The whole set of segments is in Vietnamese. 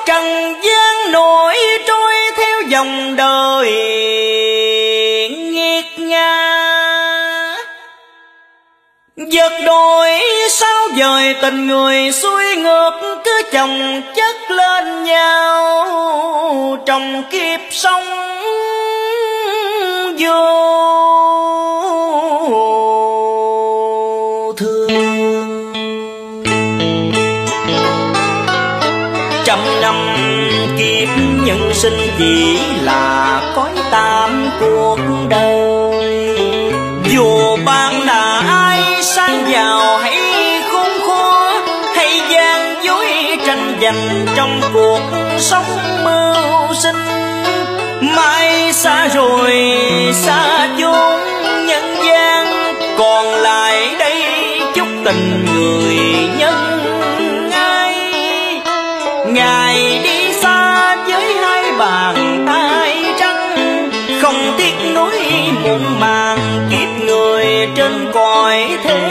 trần gian nổi trôi theo dòng đời nghiệt ngã. Giật đồi sao dời tình người xuôi ngược, cứ chồng chất lên nhau trong kiếp sống vô thương. Trăm năm kiếp nhân sinh chỉ là cõi tạm cuộc đời, dù bạn là ai sang giàu hay khốn khó, hay gian dối tranh giành trong cuộc sống mưu sinh. Mai xa rồi xa chốn nhân gian, còn lại đây chút tình người nhân ai. Ngài đi xa với hai bàn tay trắng, không tiếc nuối muộn màng kiếp người trên cõi thế.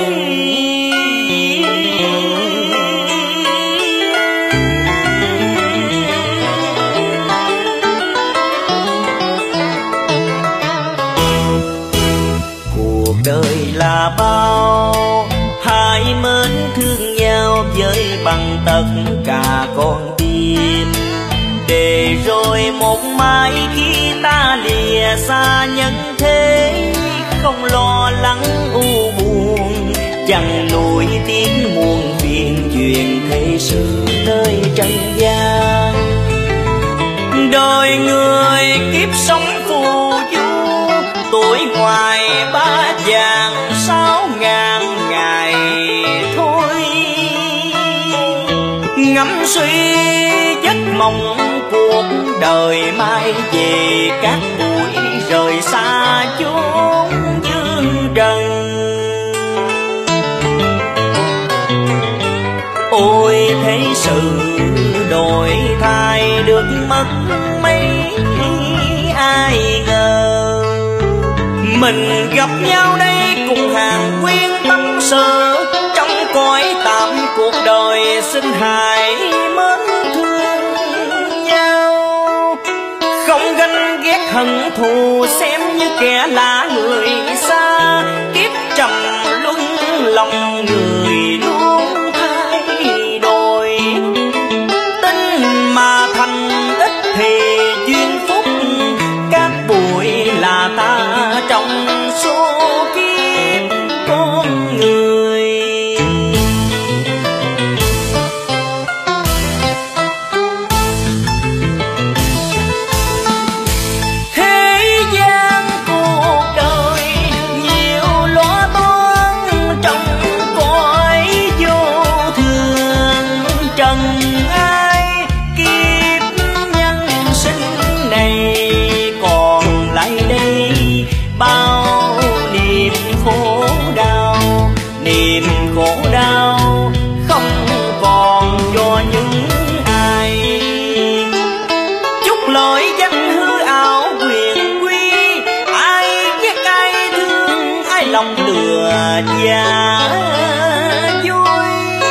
Cuộc đời là bao, hai mến thương nhau với bằng tất cả con tim. Để rồi một mai khi ta lìa xa nhân thế, không lo lắng u buồn, chẳng nuối tiếc muôn phiền chuyện thế sự nơi trần gian. Đời người kiếp sống phù du, tuổi ngoài ba vàng 6.000 ngày thôi. Ngắm suy giấc mộng cuộc đời mai về, các bụi rời xa chốn dương trần. Ôi thế sự đổi thay được mất mấy ai ngờ, mình gặp nhau đây cùng hàng quyên tâm sự, trong cõi tạm cuộc đời xin hãy mến thương nhau. Không ganh ghét hận thù xem như kẻ lạ người xa, kiếp trầm luân lòng người luôn thay đổi. Tin mà thành ít thì duyên phúc, các bụi là ta trong số kiếp con người. Thế gian cuộc đời nhiều lo toan, trong cõi vô thường trần ai. Kiếp nhân sinh này còn lại đây bao niềm khổ đau, niềm khổ đau không còn cho những ai. Chút lời danh hư ảo quyền quy, ai ghét ai thương, ai lòng lừa và vui.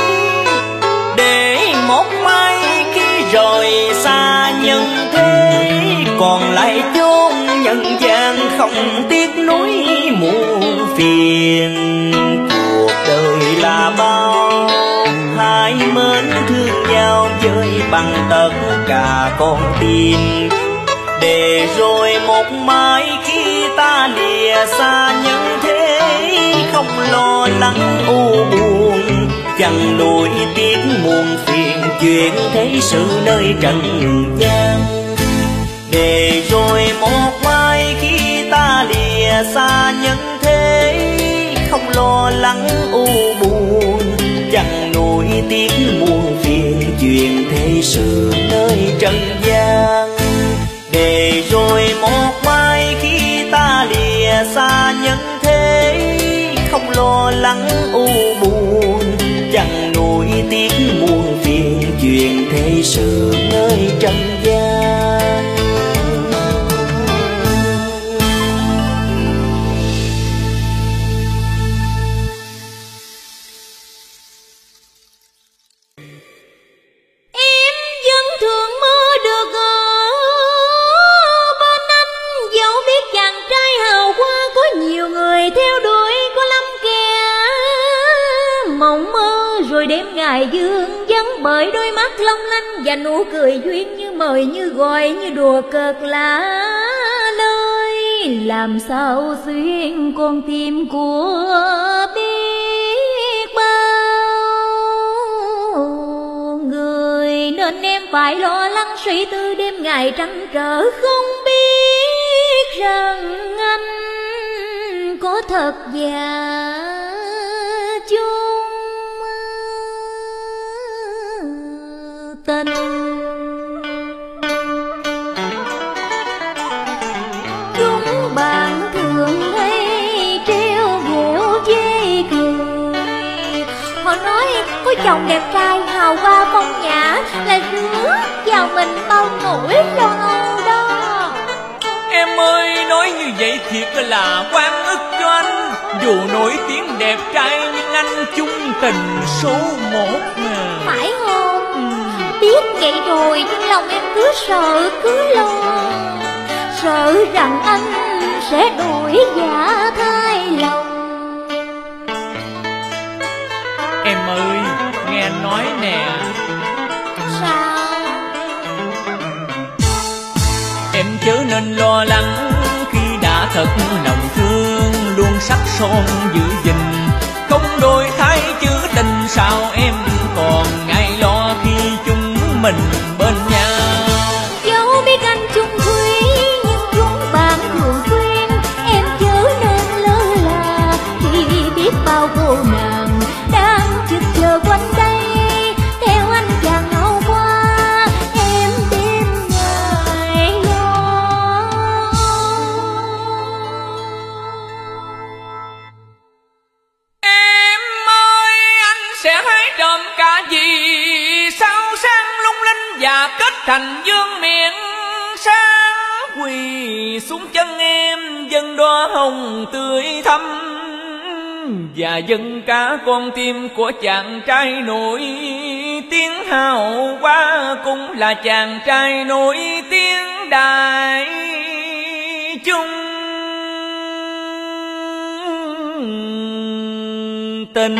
Để một mai khi rời xa nhân thế, còn lại chốn nhân gian không tiếc nuối muôn phiền. Cuộc đời là bao, hai mến thương nhau với bằng tất cả con tim. Để rồi một mai khi ta lìa xa nhân thế, không lo lắng u buồn, chẳng nuối tiếc muôn phiền chuyện thế sự nơi trần gian. Để rồi một mai khi ta lìa xa nhân thế, không lo lắng u buồn, chẳng nuối tiếc muôn phiền chuyện thế sự nơi trần gian. Để rồi một mai khi ta lìa xa nhân thế, không lo lắng u buồn, chẳng nuối tiếc muôn phiền chuyện thế sự nơi trần gian. hoài dương, vấn bởi đôi mắt long lanh và nụ cười duyên như mời như gọi như đùa cợt lạ lơi. Làm sao xuyên con tim của biết bao người, nên em phải lo lắng suy tư đêm ngày trăn trở, không biết rằng anh có thật và chung tình. Chúng bạn thường hay trêu ghẹo chê cười, họ nói có chồng đẹp trai hào hoa phong nhã là rước vào mình bao nỗi lo âu đó. Em ơi, nói như vậy thiệt là oan ức cho anh. Dù nổi tiếng đẹp trai nhưng anh chung tình số một mà. Phải không? Biết vậy rồi nhưng lòng em cứ sợ cứ lo, sợ rằng anh sẽ đổi dạ thay lòng. Em ơi, nghe anh nói nè. Sao? Em chớ nên lo lắng khi đã thật lòng thương, luôn sắc son giữ gìn, không đổi thay chữ tình. Sao em còn ngại lo khi chúng mình bên nhau? Dẫu biết anh chung thủy nhưng chúng bạn thường khuyên em chớ nên lơ là, khi biết bao cô nàng đang trực chờ quanh đây. Theo anh chàng ngâu qua em đêm ngày lo. Em ơi, anh sẽ hái trộm cả gì sao sáng lung linh và kết thành vương miện sáng. Quỳ xuống chân em dâng đóa hồng tươi thắm, và dâng cả con tim của chàng trai nổi tiếng hào hoa, cũng là chàng trai nổi tiếng đại chung tình.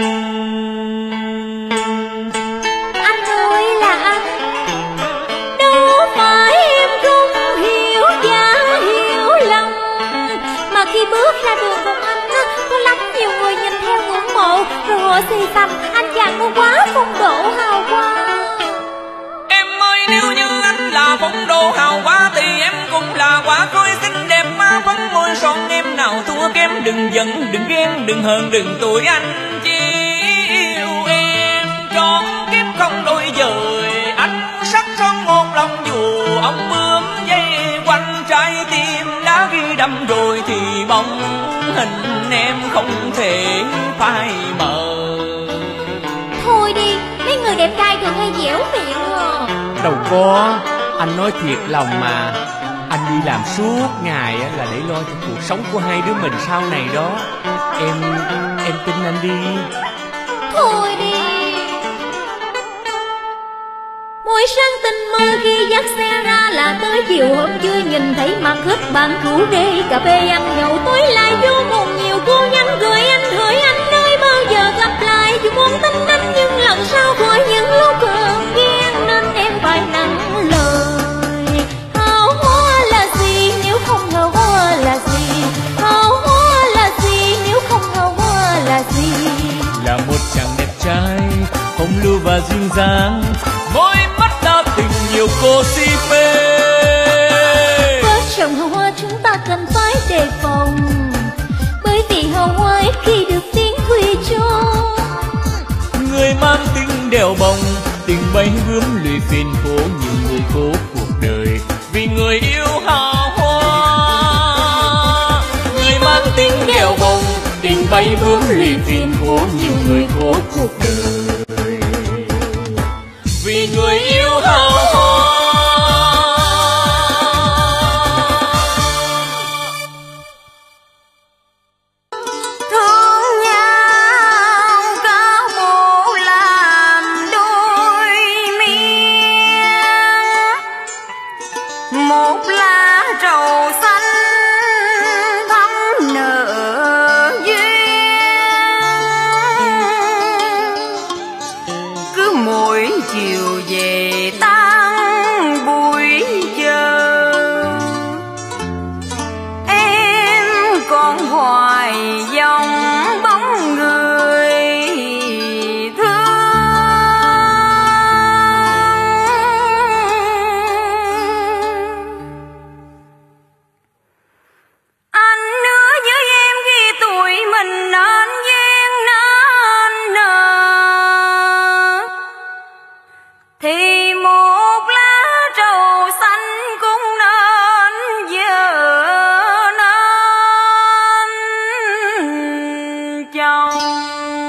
Anh ơi là anh, đâu phải em không hiểu và hiểu lầm, mà khi bước ra đường cùng anh có lắm nhiều người nhìn theo ngưỡng mộ, rồi họ xì xầm anh chàng có quá phong độ hào hoa. Em ơi, nếu như anh là phong độ hào hoa thì em cũng là quả khôi xinh đẹp má phấn môi son. Em nào thua kém, đừng giận đừng ghen đừng hờn đừng tội, anh chỉ yêu em trọn kiếp không đôi dời. Anh sắc son một lòng dù ông bướm dây quanh trái tim đã ghi đâm rồi, thì bóng hình em không thể phai mờ. Thôi đi, mấy người đẹp trai thường hay dẻo miệng à. Đâu có, anh nói thiệt lòng mà. Anh đi làm suốt ngày là để lo cho cuộc sống của hai đứa mình sau này đó. Em tin anh đi. Thôi đi. Mỗi sáng tinh mơ khi dắt xe ra là tới chiều hôm chưa nhìn thấy mặt hết bạn rủ rê cà phê ăn nhậu, tối lại vô cùng nhiều cô nhắn gửi anh hỏi anh nơi bao giờ gặp lại. Dù muốn tin anh nhưng lần sau khỏi những lúc hờn ghen, nên em phải nặng lời. Hào hoa là gì nếu không hào hoa là gì, hào hoa là gì nếu không hào hoa là gì. Là một chàng đẹp trai phong lưu và duyên dáng, môi mắt đã tình nhiều cô si mê. Với chồng hào hoa chúng ta cần phải đề phòng, bởi vì hào hoa ít khi được tiếng huy chung. Người mang tình đèo bồng, tình bay bướm lụy phiền khổ nhiều người khổ cuộc đời vì người yêu hào hoa. Người mang tình đèo bồng, tình bay bướm lụy phiền khổ nhiều người khổ cuộc đời vì người yêu hào hoa. chiều về tan buổi giờ, em còn hoài dòng bóng người thương. Anh hứa với em khi tuổi mình nên duyên nên nợ, thì một lá trầu xanh cũng nên giờ nên chồng.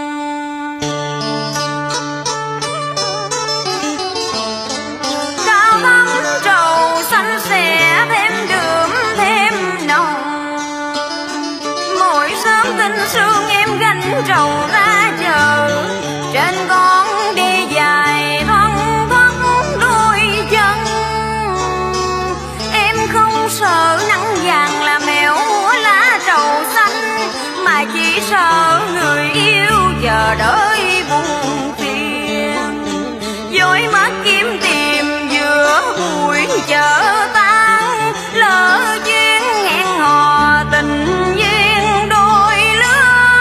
Cao thắm trầu xanh sẽ thêm đượm thêm nồng, mỗi sớm tinh sương em gánh trầu ra chợ, trên con đi dài thoăn thoắt đôi chân. Em không sợ nắng vàng là mèo lá trầu xanh, mà chỉ sợ người yêu chờ đợi buồn phiền, dối mắt kiếm tìm giữa buổi chợ tan, lỡ duyên hẹn hò tình duyên đôi lứa.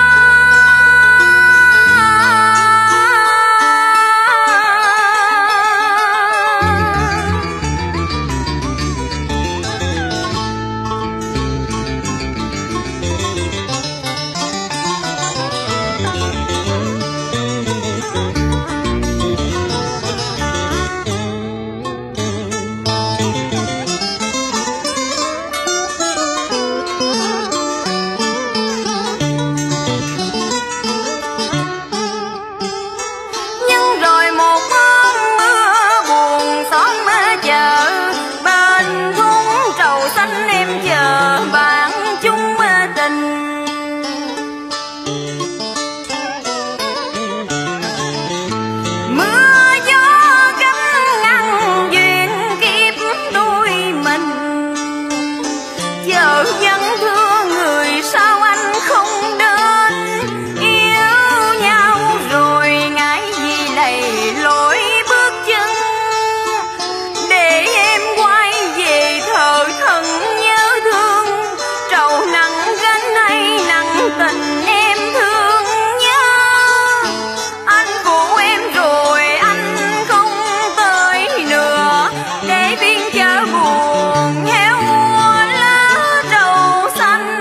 Nhưng rồi một hôm mưa buồn xóm chợ, bên thúng trầu xanh em chờ bạn chung tình. Mưa gió cấm ngăn duyên kiếp đôi mình, giờ vẫn thương người sao anh không đến. Yêu nhau rồi ngại gì lầy lối bước chân, để em quay về thờ thân nhớ thương. Trầu nặng gánh hay nặng tình em thương nhớ, anh phụ em rồi anh không tới nữa, để biên chợ buồn heo lá trầu xanh.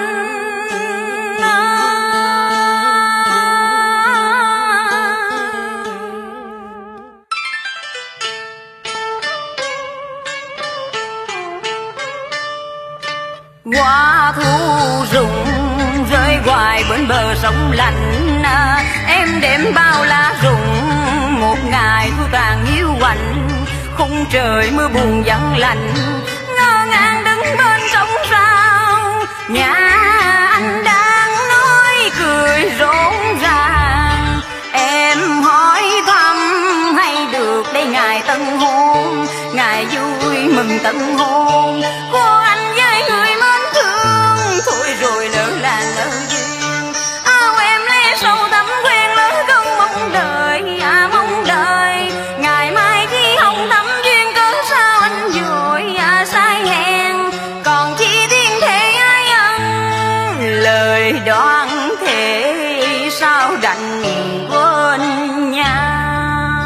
Hoa thu rụng rơi hoài bên bờ sông lạnh, em đêm bao lá rụng một ngày thu tàn hiu quạnh. Khung trời mưa buồn vắng lạnh, ngơ ngàng đứng bên sông sao, nhà anh đang nói cười rộn ràng. Em hỏi thăm hay được đây ngày tân hôn, ngày vui mừng tân hôn của anh với người mến thương. Thôi rồi lỡ là lỡ duyên, áo em lấy sâu thắm quen lỡ không mong đời, mong đời ngày mai khi hồng thắm duyên cớ sao anh vội sai hẹn. Còn chi thiên thể ai ân, lời đoán thể sao đành quên nhau.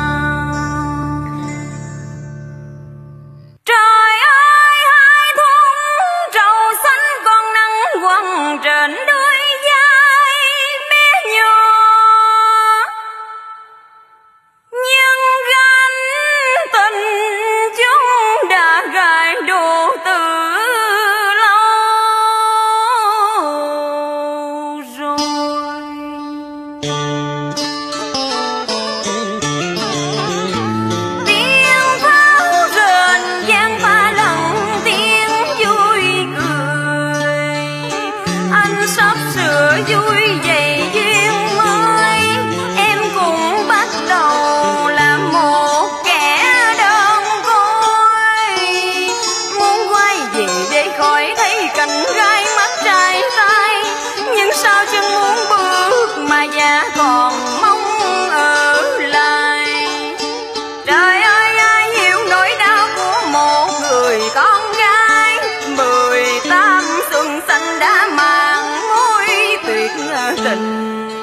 Trời ơi hai thôn Trời ơi, ai hiểu nỗi đau của một người con gái 18 xuân xanh đã mang mối tuyệt tình.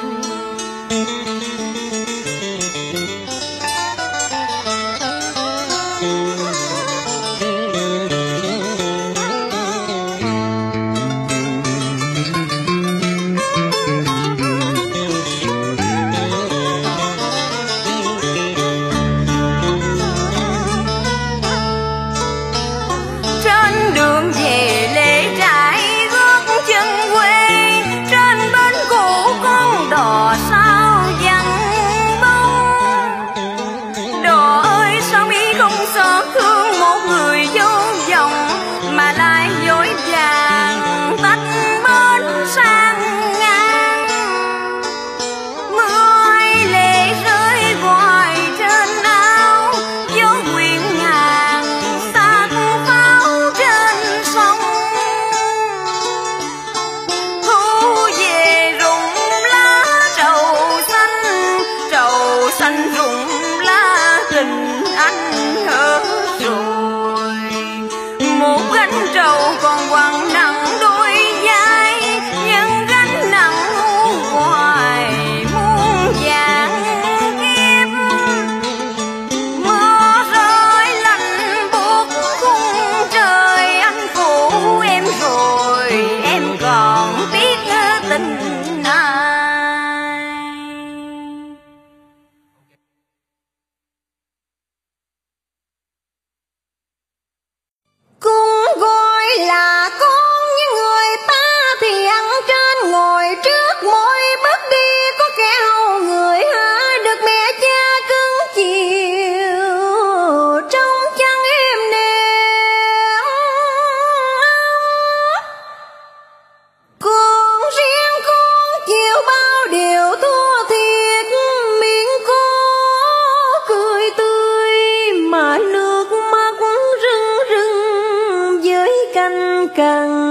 Trên đường về lễ trại gót chân quê, trên bến cũ con đò sao vắng bóng. Đò ơi sao mi không xót thương một người vô vọng, mà lại vội vàng tách bến sang ngang. Mưa lệ rơi hoài trên áo, gió quyện ngàn xác pháo trên sông. Thu về rụng lá trầu xanh rụng lá tình anh hết rồi. Một gánh trầu còn quằn nặng đôi vai, nhưng gánh nặng muôn hoài muôn vàng kiếp. Mưa rơi lạnh buốt khung trời, anh phụ em rồi em còn biết tình ai. Cũng gọi là con những người ta thì ăn trên ngồi trước, mỗi bước đi có kẻ hầu người há, được mẹ cha cưng chiều trong chân em nẻo. Còn riêng con chịu bao điều thua thiệt, miệng cô cười tươi mà nước mắt rưng rưng với canh cằn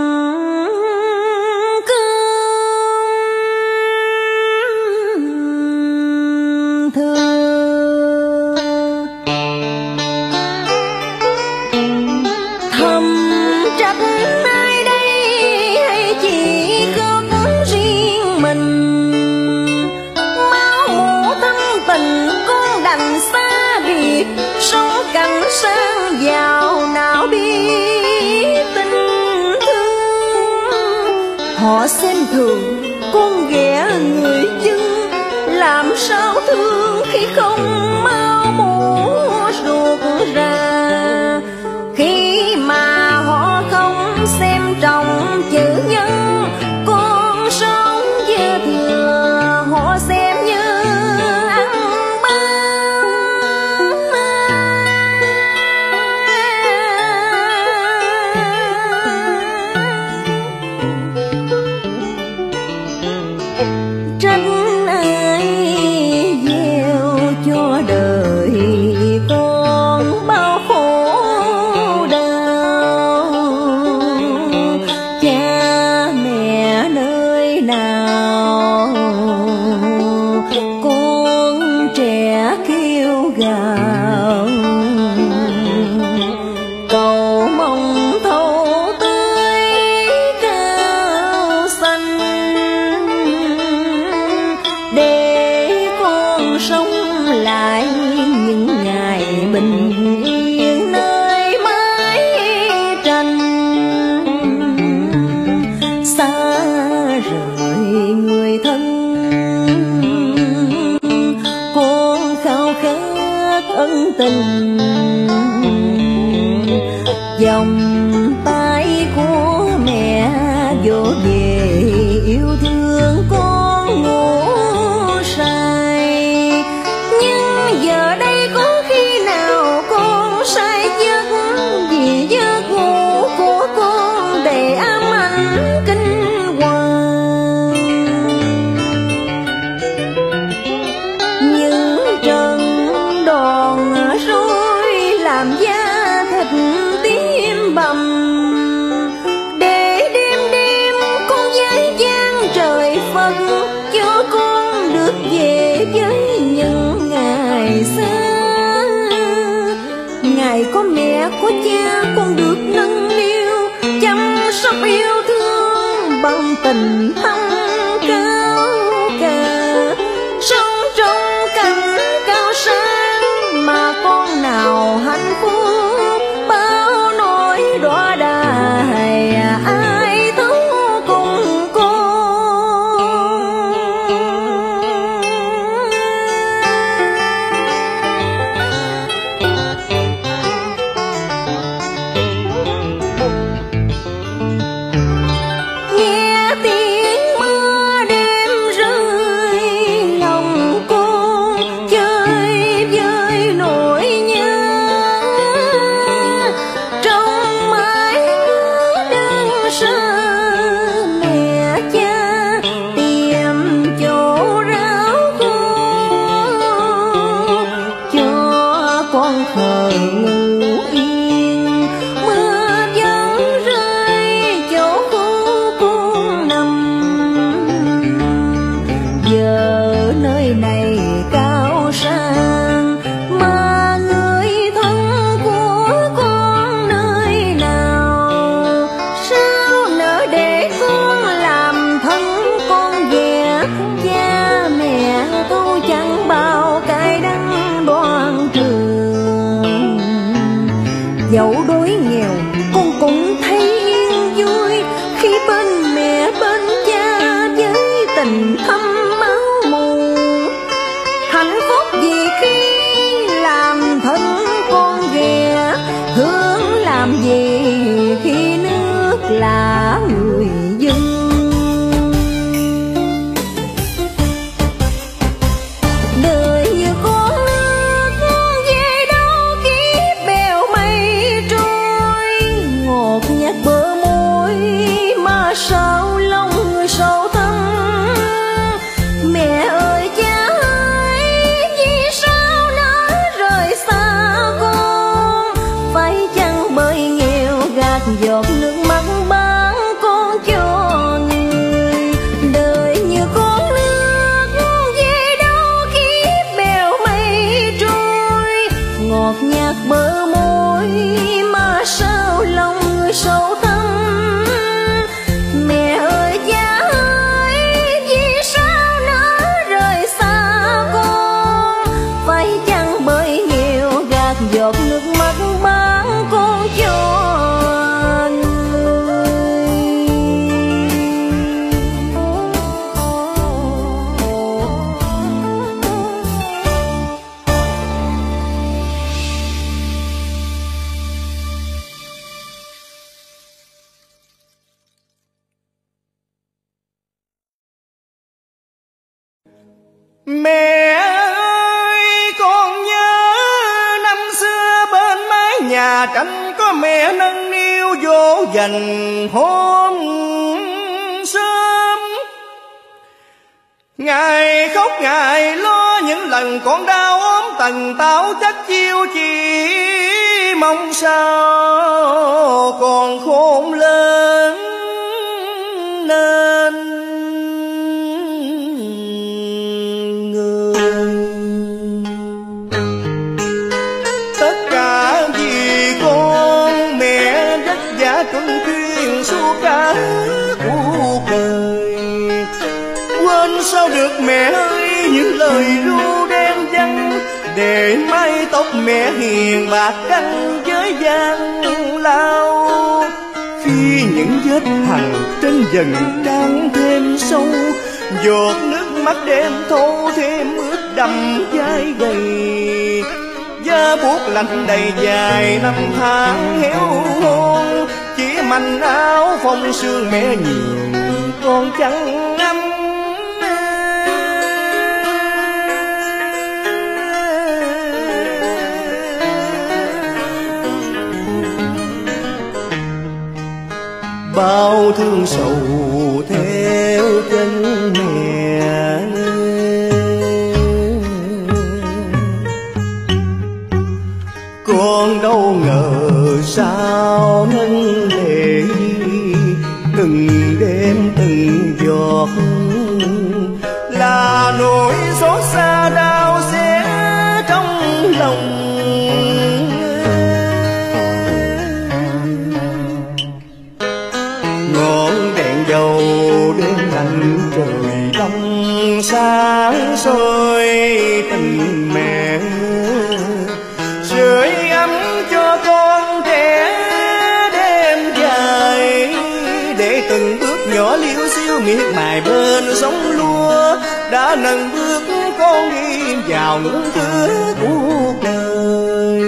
cơm thừa. Thầm trách ai đây hay chỉ khóc riêng mình, máu mủ thâm tình con đành xa biệt, sống cảnh sang giàu nào biết tình thương. Họ xem thường con ghẻ người dân, làm sao thương khi không mau mổ ruột ra, khi mà họ không xem trọng chữ nhân. Con sống dư thừa họ xem như ăn trách ai gieo cho đời con bao khổ đau. Cha mẹ nơi nào con trẻ kêu gào, cầu mong thấu tươi cao xanh, để con sống lại những ngày bình yên nơi mái tranh. Xa rời người thân con khao khát ân tình, vòng tay của mẹ vỗ về yêu thương con ngủ say. Nhưng giờ đây có khi nào con say giấc, vì giấc ngủ của con để ám ảnh kinh hoàng. Những trận đòn rối làm da thịt tím bầm, ngày có mẹ có cha, con được nâng niu chăm sóc yêu thương bằng tình thâm cao cả. Sống trong cảnh cao sang mà con nào hạnh phúc, bao nỗi đọa đài ai thấu cùng con. Nghe tiếng mưa đêm rơi, lòng con chơi với nỗi nhớ. Trong mái đơn sơ mẹ cha tìm chỗ ráo khô, cho con khờ ngủ yên. Mưa vẫn rơi chỗ khu con nằm, giờ nơi này cao sang mà người thân của con nơi nào. Sao nỡ để con làm thân con ghẻ, cha mẹ tu chẳng bao cay đắng đoan trường. Dẫu đói nghèo con cũng thấy yên vui, khi bên mẹ bên cha với tình thâm máu mù. Hạnh phúc vì khi làm thân con ghẻ, hướng làm gì khi nước là người dân. Đời như con nước về đâu kiếp bèo mây trôi, ngọt nhạt bờ môi mà sao lòng người sâu thẳm. Mẹ ơi cha ơi, vì sao nó rời xa con, phải chăng bởi nghèo gạt giọt nước mắt bán con cho người. Đời như con nước về đâu kiếp bèo mây trôi, ngọt nhạt bờ môi mà sao lòng người sâu thẳm. Mẹ ơi cha ơi, vì sao nó rời xa con, phải chăng bởi nghèo gạt giọt nước mắt bán con cho Mẹ ơi, con nhớ năm xưa bên mái nhà tranh có mẹ nâng niu dỗ dành hôm sớm. Ngài khóc ngài lo những lần con đau ốm tần tảo chắc chiêu, chỉ mong sao con khôn lớn nên người. Tất cả vì con mẹ vất vả tuần chuyên suốt cả cuộc đời. Quên sao được mẹ ơi những lời ru đen vắng, để mái tóc mẹ hiền bạc căng với gian lao. Khi những vết hằn trên dần trắng thêm sâu, giọt nước mắt đêm thâu thêm ướt đầm vai gầy. Da buốt lạnh đầy dài năm tháng héo hon, chỉ manh áo phong sương mẹ nhiều con chẳng ấm. Bao thương sầu theo chân mẹ, con đâu ngờ sao ngân lệ từng đêm từng giọt là nỗi xót xa đau xé trong lòng. cắm cho con trẻ đêm dài, để từng bước nhỏ liêu xiêu miệt mài bên sóng lúa, đã nâng bước con đi vào nửa thứ cuộc đời.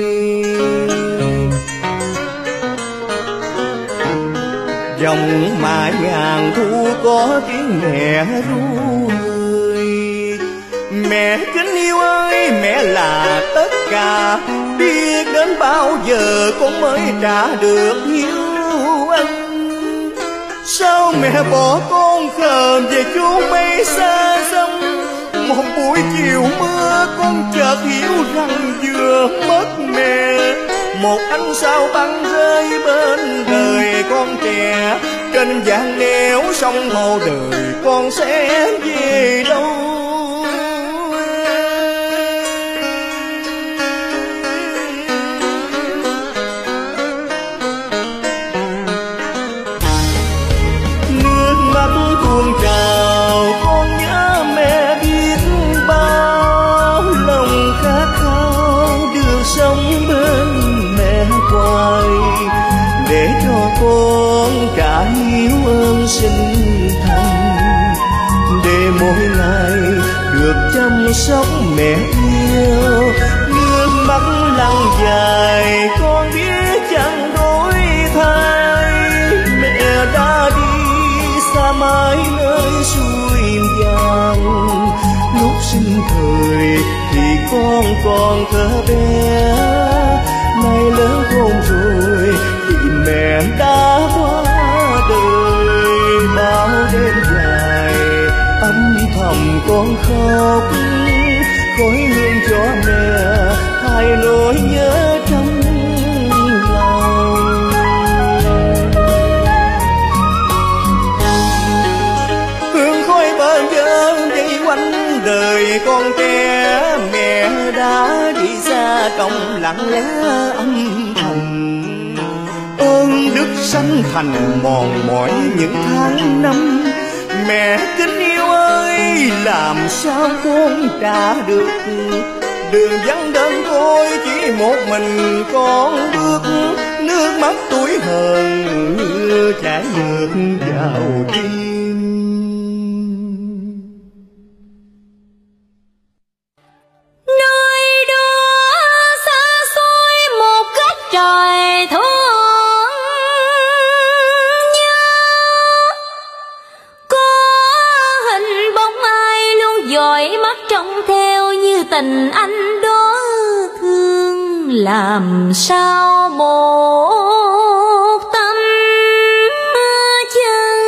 Dòng mãi ngàn thu có tiếng mẹ ru ơi, mẹ kính yêu ơi, mẹ là tất cả, biết đến bao giờ con mới trả được hiếu ân. Sao mẹ bỏ con khờ về chốn mây xa xăm, một buổi chiều mưa con chợt hiểu rằng vừa mất mẹ, một ánh sao băng rơi bên đời con trẻ, trên vạn nẻo sông hồ đời con sẽ về đâu. Nước mắt tuôn trào con nhớ mẹ biết bao, lòng khát khao được sống bên mẹ hoài, để cho con trả hiếu ơn sinh thành, để mỗi ngày được chăm sóc mẹ yêu. Nước mắt lăn dài con biết chẳng đổi thay, mẹ đã đi xa mãi nơi suối vàng. Lúc sinh thời thì con còn thơ bé, nay lớn khôn rồi thì mẹ đã qua đời. Bao đêm dài âm thầm con khóc, khói hương cho mẹ hai nỗi nhớ trong lòng. Hương khói bơ vơ dây quanh đời con trẻ, mẹ đã đi xa trong lặng lẽ âm thầm. Ơn đức sanh thành mòn mỏi những tháng năm, mẹ kính yêu ơi, làm sao con trả được. Đường vắng đơn côi chỉ một mình con bước, nước mắt tuổi hờn như chảy ngược vào tim. Nơi đó xa xôi một góc trời thương nhớ, có hình bóng ai luôn dõi mắt trông theo, như tình anh đó thương làm sao một tâm chân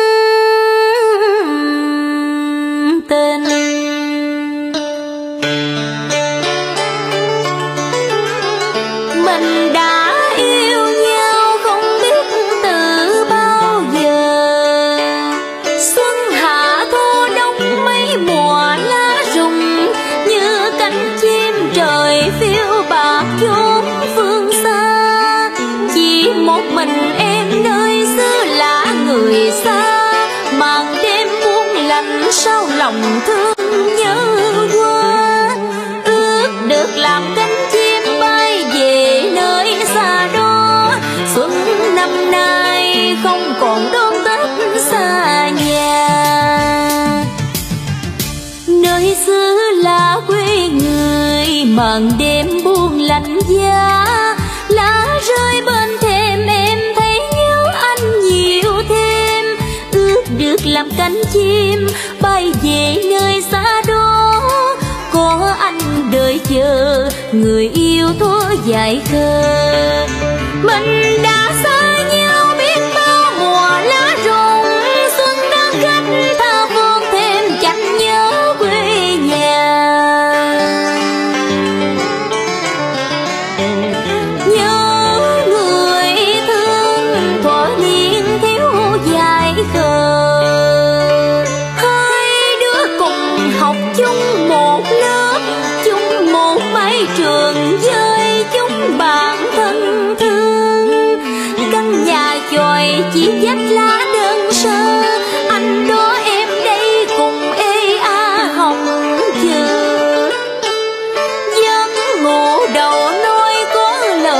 tình. Mình đã yêu nhau không biết từ bao giờ, xuân hạ thu đông mấy mùa lá rụng, như cánh chim trời phiêu bạt chốn phương xa. Chỉ một mình em nơi xứ lạ người xa, màn đêm buông lạnh sao lòng thương nhớ qua. Ước được làm cánh chim bay về nơi xa đó, xuân năm nay không còn đón Tết xa nhà. Nơi xứ là quê người, màn đêm buông lạnh giá, lá rơi bên thềm em thấy nhớ anh nhiều thêm. Ước được làm cánh chim bay về nơi xa đó, có anh đợi chờ người yêu thuở dại khờ. Mình đã xa nhau biết bao mùa lá rụng, xuân đã khách tha phương thêm chẳng nhớ quê nhà. Nhớ người thương thuở niên thiếu dại khờ, hai đứa cùng học chung một lớp, chung một mái trường với chúng bạn thân thương. Căn nhà chòi chỉ vách lá đơn sơ, anh đó em đây cùng ê a hồng chờ. Giấc ngủ đầu nói có lời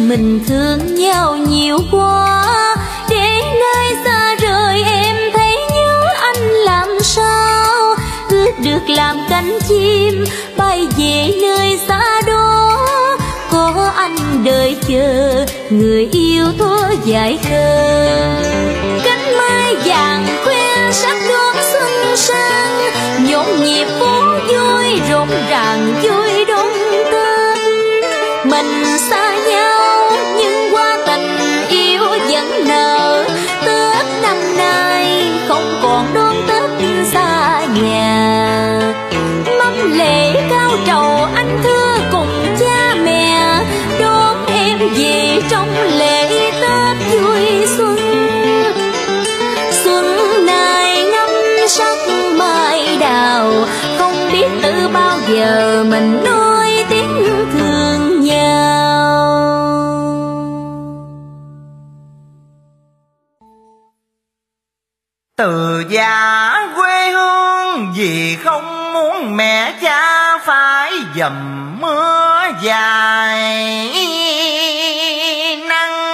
mình thương nhau nhiều quá, để nơi xa rời em thấy nhớ anh làm sao. Ước được làm cánh chim bay về nơi xa đó, có anh đợi chờ người yêu thuở dài khờ. Cánh mai vàng khoe sắc đón xuân sang, nhộn nhịp phố vui rộn ràng vui đông tên. Mình xa nhau nhưng qua tình yêu vẫn nở, Tết năm nay không còn đón Tết xa nhà. Mâm lễ cao trầu anh thưa cùng cha mẹ, đón em về trong lễ Tết vui xuân. Xuân này ngắm sắc mai đào, không biết từ bao giờ mình nói tiếng thương nhau. Từ già quê hương vì không muốn mẹ cha phải dầm mưa dài nắng.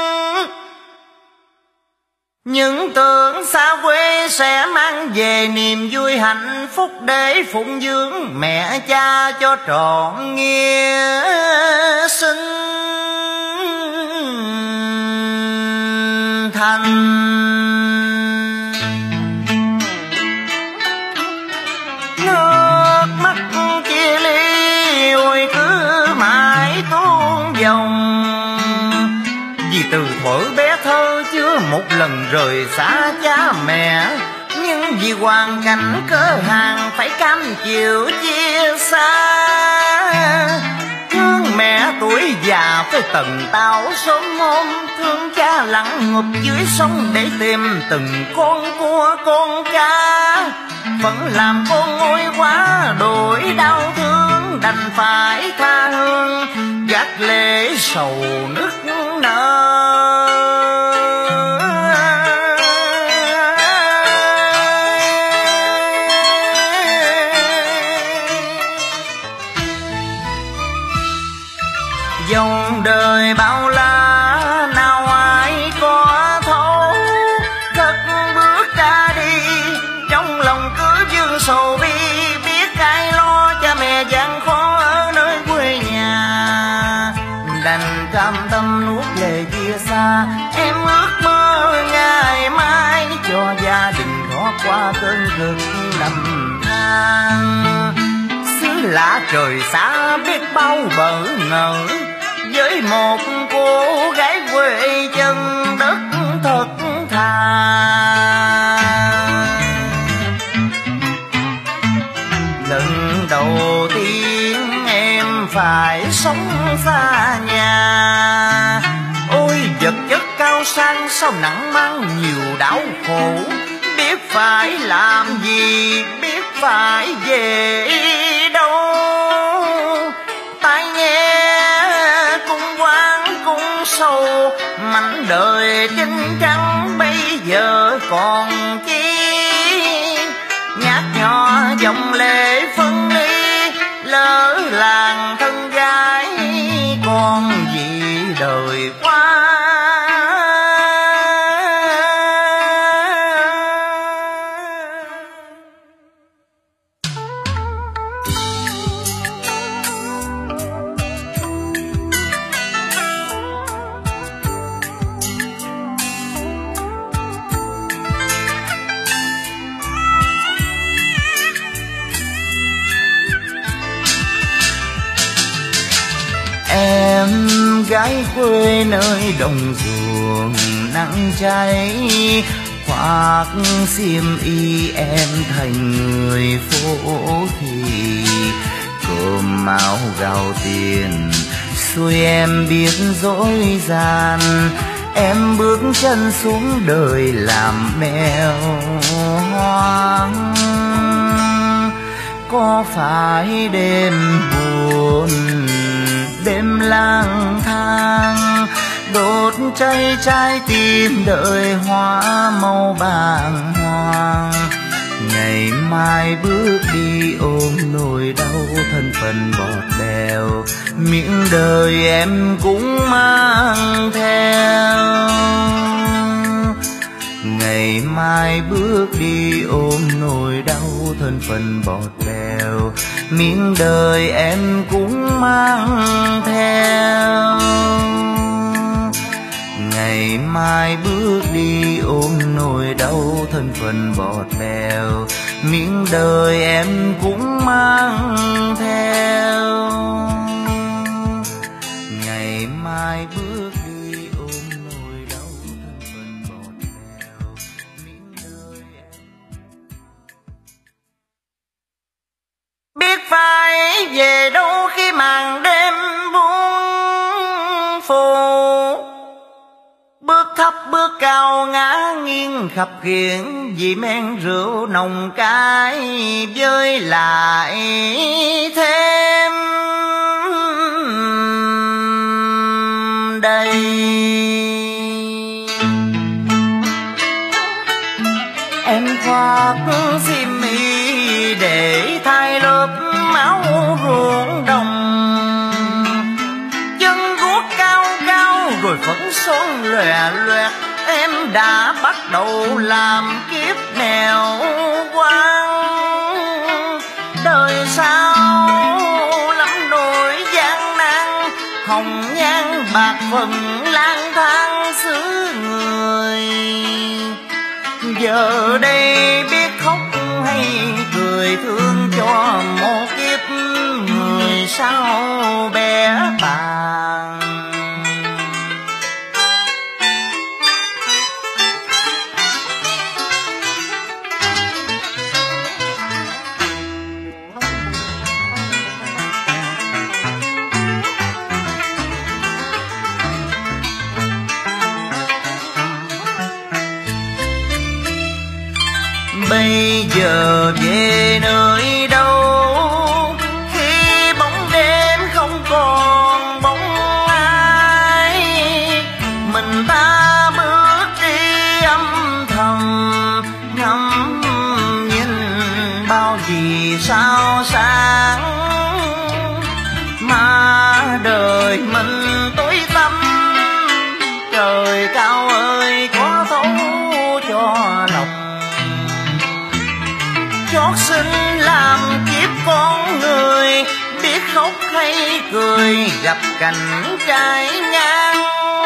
Những tưởng xa quê sẽ mang về niềm vui hạnh phúc, để phụng dưỡng mẹ cha cho trọn nghĩa sinh thành. Nước mắt chia ly ôi cứ mãi tuôn dòng, vì từ thuở bé thơ chưa một lần rời xa cha mẹ, nhưng vì hoàn cảnh cơ hàng phải cam chịu chia xa. Thương mẹ tuổi già phải tận tao sớm hôm, thương cha lặng ngục dưới sông để tìm từng con cua con cá. Vẫn làm con ngôi quá đổi đau thương, đành phải tha hương gác lễ sầu nức nở. Dòng đời bao la nào ai có thấu, cất bước ra đi trong lòng cứ vương sầu bi. Biết ai lo cha mẹ gian khó ở nơi quê nhà, đành cam tâm nuốt lệ chia xa. Em ước mơ ngày mai cho gia đình thoát qua cơn thực năm tháng. Xứ lạ trời xa biết bao bỡ ngỡ, với một cô gái quê chân đất thật thà. Lần đầu tiên em phải sống xa nhà, ôi vật chất cao sang sao nặng mang nhiều đau khổ. Biết phải làm gì, biết phải về đâu, tai nghe cung quán cung sâu. Mảnh đời chinh trắng bây giờ còn chi, nhát nhỏ dòng lệ phân ly. Lỡ làng thân gái còn gì đời qua. Em gái quê nơi đồng ruộng nắng cháy, khoác xiêm y em thành người phố thị. Cơm áo gạo tiền xuôi em biết dối gian, em bước chân xuống đời làm mèo hoang. Có phải đêm buồn đêm lang thang, đốt cháy trái tim đợi hoa màu bàng hoàng. Ngày mai mai bước đi ôm nỗi đau thân phận bọt bèo, miệng đời em cũng mang theo. Ngày mai bước đi ôm nỗi đau thân phận bọt bèo, miếng đời em cũng mang theo. Ngày mai bước đi ôm nỗi đau thân phận bọt bèo, miếng đời em cũng mang theo. Ngày mai bước đi ôm nỗi đau thân phận bọt bèo, miếng đời em. Biết phải về đâu khi màn đêm buông phủ, bước thấp bước cao ngã nghiêng khập khiễng, vì men rượu nồng cay với lại thêm đây. Em khoác xiêm y để thay lớp áo ruộng đồng, chân guốc cao cao rồi phấn son lòe loẹt. Em đã bắt đầu làm kiếp nghèo quan, đời sau lắm nỗi gian nan, hồng nhan bạc phận lang thang xứ người. Giờ đây biết khóc hay cười, thương cho một kiếp người sao bé bàng. Bây giờ về nơi đâu khi bóng đêm không còn bóng ai, mình ta bước đi âm thầm ngắm nhìn bao vì sao sáng, mà đời mình tối tăm. Trời cao ơi có thấu cho lòng, chót sinh làm kiếp con người, biết khóc hay cười gặp cảnh trái ngang.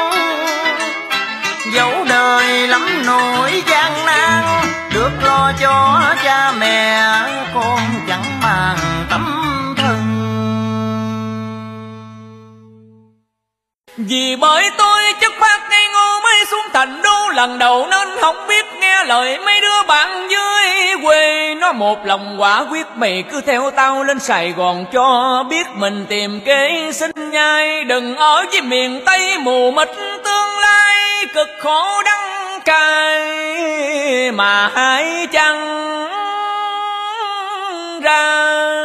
Dẫu đời lắm nỗi gian nan, được lo cho cha mẹ con chẳng màng tấm thân. Vì bởi tôi chất phát ngây ngô mới xuống thành đô lần đầu, nên không biết nghe lời mấy đứa bạn dưới quê. Nó một lòng quả quyết mày cứ theo tao lên Sài Gòn cho biết mình tìm kế sinh nhai. Đừng ở với miền Tây mù mịt tương lai, cực khổ đắng cay mà hãy chăng ra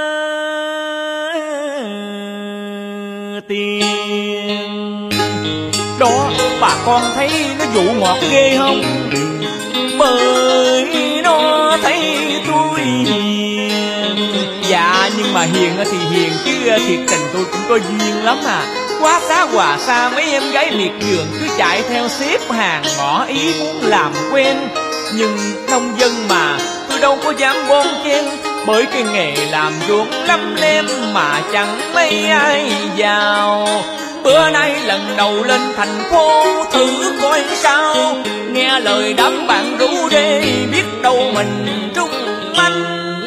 tiền. Đó bà con thấy nó dụ ngọt ghê không? Bởi nó thấy tôi hiền. Dạ nhưng mà hiền thì hiền chứ thiệt tình tôi cũng có duyên lắm à. Quá xá hòa xa mấy em gái miệt vườn cứ chạy theo xếp hàng ngỏ ý muốn làm quen. Nhưng nông dân mà tôi đâu có dám bon chen, bởi cái nghề làm ruộng lắm lem mà chẳng mấy ai vào. Bữa nay lần đầu lên thành phố thử coi sao, nghe lời đám bạn rủ đê biết đâu mình trung manh.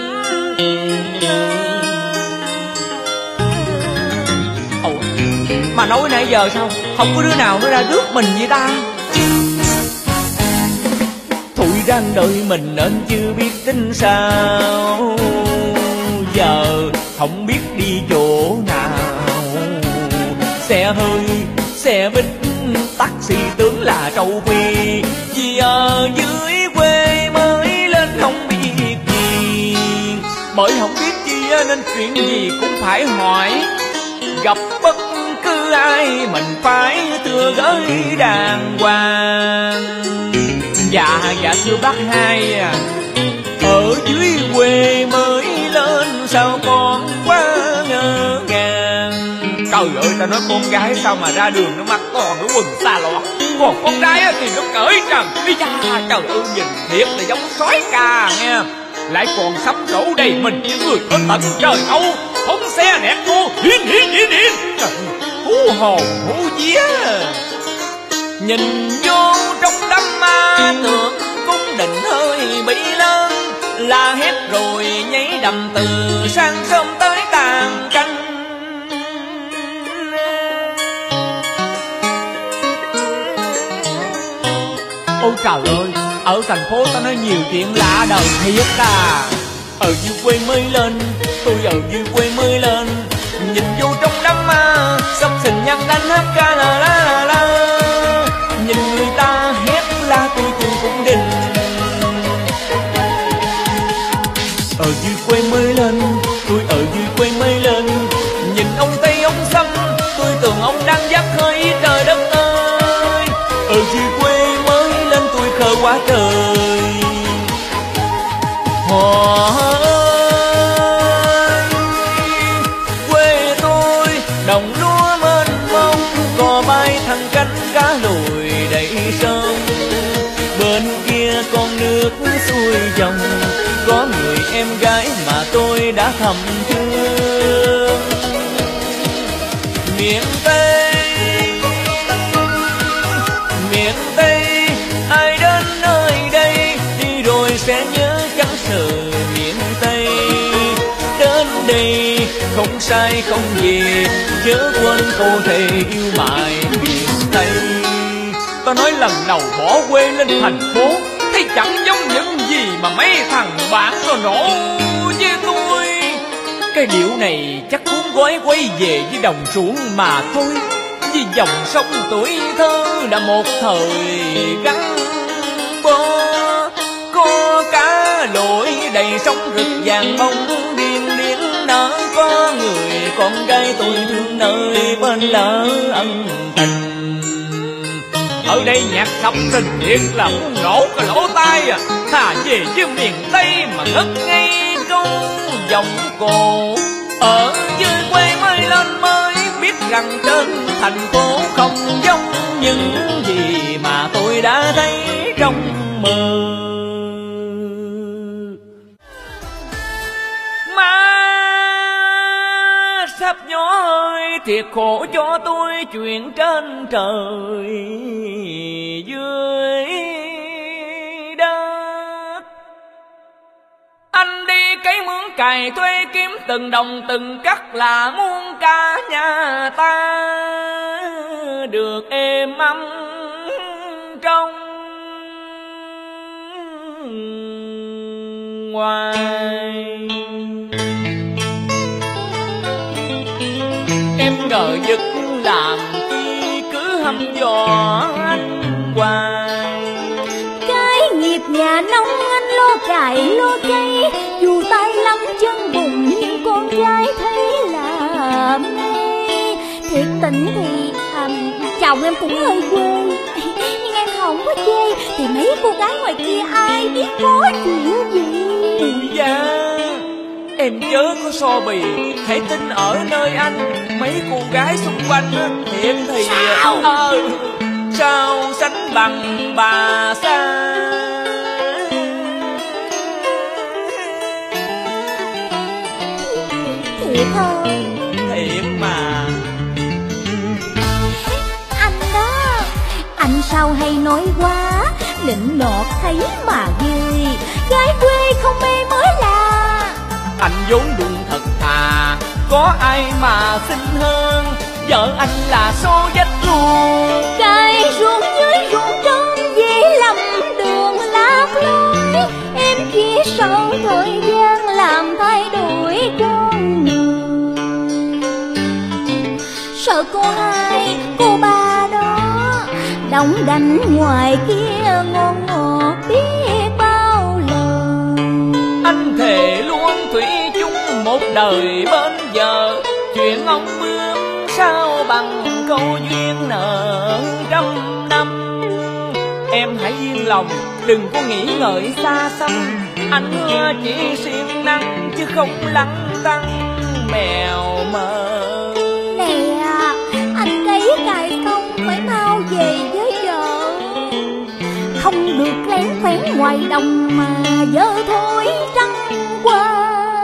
Ồ, mà nói nãy giờ sao không có đứa nào nó ra rước mình vậy ta? Thôi đang đợi mình nên chưa biết tính sao, giờ không biết đi chỗ nào. Xe hơi, xe buýt, taxi tướng là trâu phi, vì ở dưới quê mới lên không biết gì. Bởi không biết chi nên chuyện gì cũng phải hỏi, gặp bất cứ ai mình phải thưa gửi đàng hoàng. Dạ thưa bác hai, ở dưới quê mới lên sao con quá ngỡ ngàng. Trời ơi, ta nói con gái sao mà ra đường nó mặc toàn cái quần xà lọt, còn con trai thì nó cởi trần. Ý da, trời ơi, nhìn thiệt là giống sói ca nghe. Lại còn sắm rổ đầy mình những người có tận trời Âu, phóng xe nẹt cô hiên. Hú hồn hú vía. Nhìn vô trong đám ma tưởng cung định hơi bị lớn, la hét rồi nhảy đầm từ sáng sớm tới tàn canh. Ôi trời ơi, ở thành phố ta nói nhiều chuyện lạ đời thiệt à. Ở dưới quê mới lên, tôi ở dưới quê mới lên, nhìn vô trong đám ma sắp xình nhăn đánh hát ca la la la la. Nhìn người ta hét la tôi cũng đình. Ở dưới quê mới lên, tôi ở dưới quê mới lên, nhìn ông Tây ông Xăm, tôi tưởng ông đang dắt hơi trời đất ơi. Ở dưới quê mới lên tôi khờ quá trời. Quê tôi đồng lúa mênh mông, cò bay thẳng cánh cá lùi đầy sông. Bên kia con nước xuôi dòng, có người em gái mà tôi đã thầm thương. Miền Tây, miền Tây, ai đến nơi đây đi rồi sẽ nhớ chẳng sợ miền Tây. Đến đây không sai không gì, chớ quên câu thề yêu mãi miền Tây. Ta nói lần đầu bỏ quê lên thành phố, thấy chẳng giống những gì mà mấy thằng bạn nó nổ với tôi. Cái điệu này chắc cuốn gói quay về với đồng ruộng mà thôi. Vì dòng sông tuổi thơ đã một thời gắn bó. Có cá lội đầy sông rực vàng bông điên điên nở. Có người con gái tôi thương nơi bên lỡ ân tình. Ở đây nhạc sập tình thiệt là muốn nổ cái lỗ tai à. Thà về với miền Tây mà ngất ngay câu giọng cổ. Ở dưới quê mới lên mới biết rằng trên thành phố không giống những gì mà tôi đã thấy trong mơ. Má sắp nhỏ ơi, thiệt khổ cho tôi chuyện trên trời dưới đất. Anh đi cấy mướn cày thuê kiếm từng đồng từng cắt là muôn cả nhà ta được êm ấm trong ngoài. Em ngờ vực làm chi cứ hăm dò anh hoài. Cái nghiệp nhà nông anh lo cày lo cấy, dù tay lắm chân bùn nhưng con trai thấy là mê. Thiệt tình thì chồng em cũng hơi quê, nhưng em không có chê. Thì mấy cô gái ngoài kia ai biết có chuyện gì. Dạ, em chớ có so bì, hãy tin ở nơi anh. Mấy cô gái xung quanh thiệt thì sao sánh bằng bà xa. Thiệt thôi. Thiệt mà. Anh đó, anh sao hay nói quá, nịnh nọt thấy mà ghê. Gái quê không mê mới là. Anh vốn đụng thật thà, có ai mà xinh hơn. Vợ anh là xô dách luôn. Cày ruộng dưới ruộng trong dễ lầm đường lạc lối. Em chỉ sợ thời gian làm thay đổi con người. Sợ cô hai, cô ba đó đóng đảnh ngoài kia ngon ngọt biết bao lần. Anh thề luôn thủy chung một đời bên giờ. Chuyện ông bướm sao bằng câu duyên nợ trăm năm. Em hãy lòng, đừng có nghĩ ngợi xa xăm. Anh hứa chỉ siêng năng chứ không lăng tăng mèo mờ. Nè, anh cấy cài xong phải mau về với vợ, không được lén phén ngoài đồng mà dơ thối trăng qua.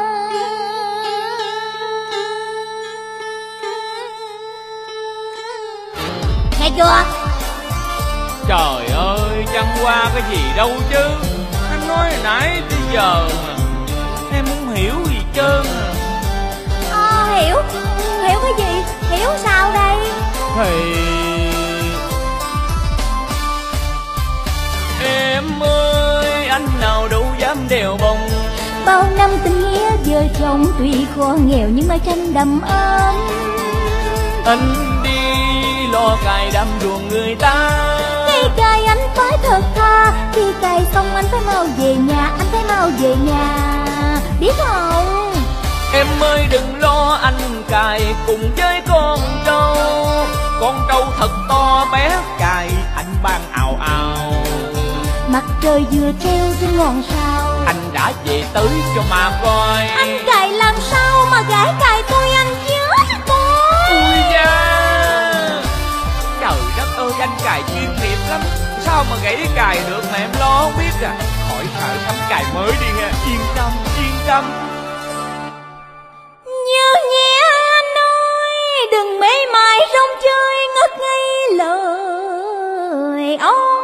Nghe chưa? Trời ơi, trăng qua cái gì đâu chứ. Anh nói hồi nãy tới giờ mà em không hiểu gì trơn à. Hiểu cái gì? Hiểu sao đây? Thì em ơi, anh nào đâu dám đèo bông. Bao năm tình nghĩa vợ chồng tuy khó nghèo nhưng mà tranh đầm ấm. Anh đi lo cài đâm ruộng người ta, Khi cài anh phải thật tha, khi cài xong anh phải mau về nhà, anh phải mau về nhà, biết không? em ơi đừng lo, anh cài cùng với con trâu thật to bé cài anh ban ào ào. Mặt trời vừa treo trên ngọn sao, Anh đã về tới cho mà coi. anh cài làm sao mà gái cài tôi anh chết tôi. Ui da, trời đất ơi, anh cài chuyên nghiệp lắm, sao mà gãy cài được mà em lo không biết à. Khỏi sợ, sắm cài mới đi nha, yên tâm yên tâm. Như nhẹ anh ơi, đừng mê mải rong chơi ngất ngây lời ôi.